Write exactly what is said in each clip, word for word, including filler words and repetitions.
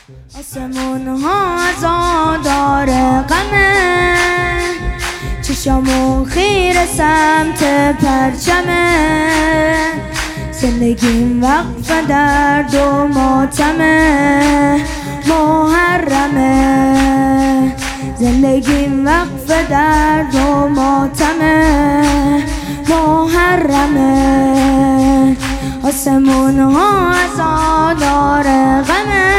آسمون ها عزادار غمه، چشامون خیر سمت پرچمه، زندگیم وقف درد و ماتمه محرمه، زندگیم وقف درد و ماتمه محرمه. آسمون ها عزادار غمه،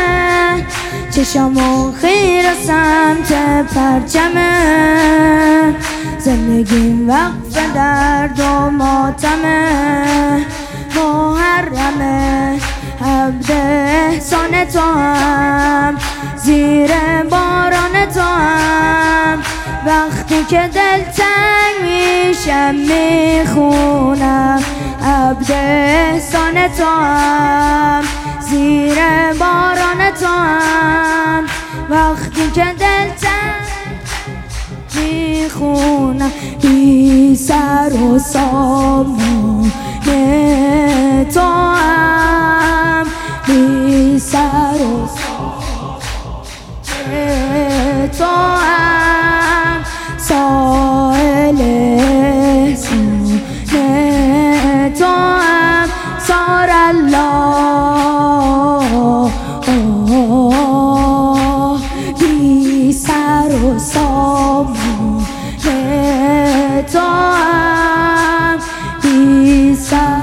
چشامون خیر سمت پرچمه، زندگیم وقف درد و ماتمه محرمه. عبد احسان تو هم، زیر باران تو هم، وقتی که دلتنگ میشم میخونم. عبد احسان تو هم، زیر باران تو هم، وقتی که دلتنگ میخونم. بی سر و سامان تو هم، بی سر و سامان تو هم، سائل احسان تو هم، سار الله. بی سر و سامان تو هم، بی سر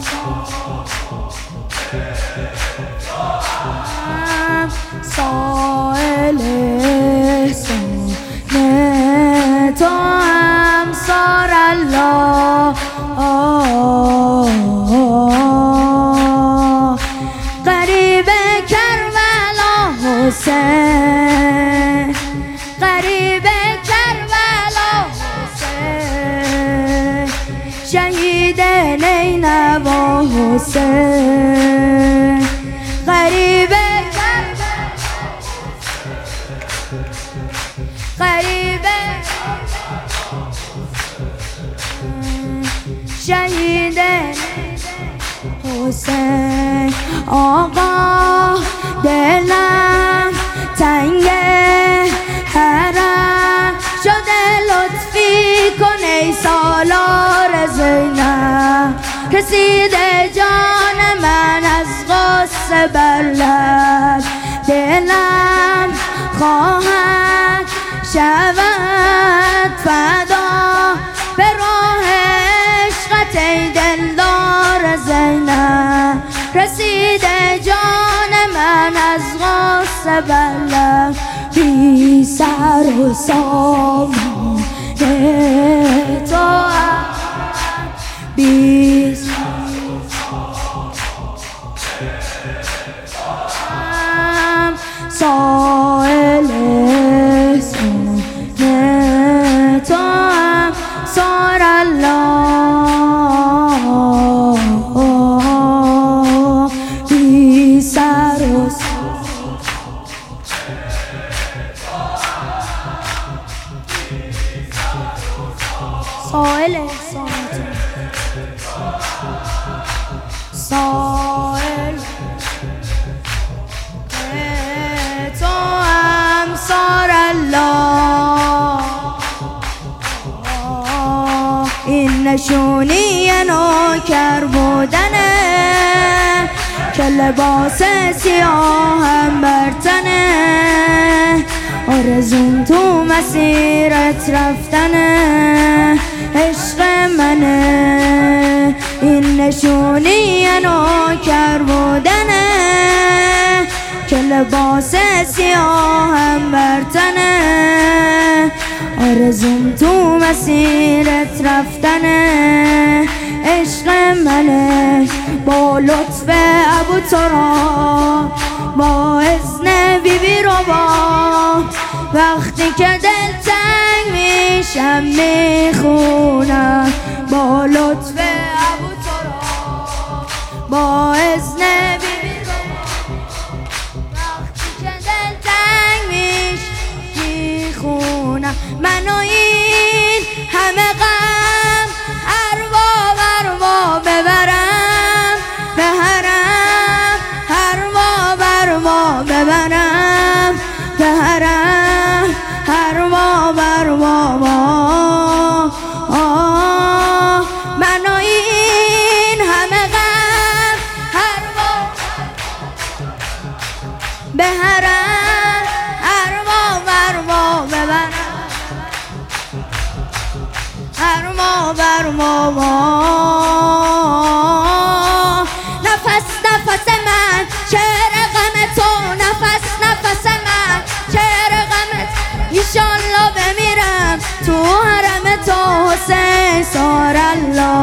سائل احسان تو هم، سار الله. غریب کربلا حسین، غریب کربلا حسین، شهید نینوا حسین، غریب غریب شهید حسین. آقا دلم تنگه حرم شده، لطفی کن ای سالار زینب. رسیده جان من از غصه بر لب، دلم خواهد شود فدا به راه عشقت ای دلدار زینب. رسیده جان من از غصه بر لب، بی سر و سامان تو هم، بی سر و سامان سائل احسان تو هم، سار الله. بی سر و سائل احسان سائل تو هم، سار الله. این نشونی نوکر بودنه که لباس سیاه هم برتنه، آرزوم تو مسیرت رفتنه عشق منه. این نشونی نوکر بودنه که لباس سیاه هم برتنه، آرزوم تو مسیرت رفتنه عشق منه. با لطف ابو تراب، با اذن بی بی رو با، وقتی که دلتنگ میشم میخونم. با لطف ابو تراب، با اذن بی بی رو با، وقتی که دلتنگ میشم میخونم. من و این همه غم اروا بروا ببرم به حرم، اروا بروا ببرم ببرم به حرم هر وا بر وا من و این همه غم هر وا به حرم هر وا بر وا ببرم هر وا بر وا نفس نفس من شعر غم تو نفس نفس من شعر غم ایشالله بمیرم تو حرم تو حسین سار الله